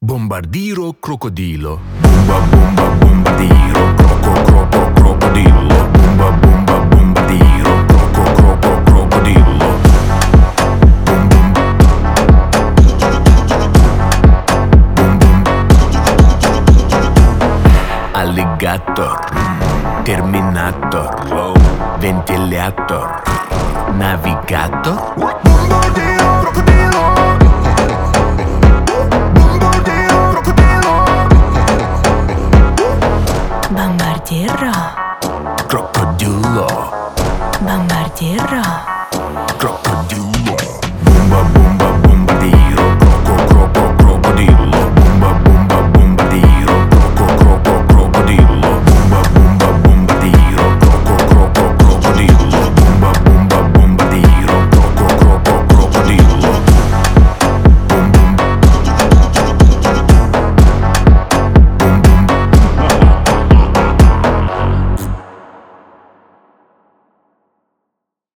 Bombardiro crocodilo. Bomba bomba bombardiro. Crocodilo. Bomba bomba bombardiro. Crocodilo. Bum bum. Bum bum. Alligator. Terminator. Ventilator. Navigator.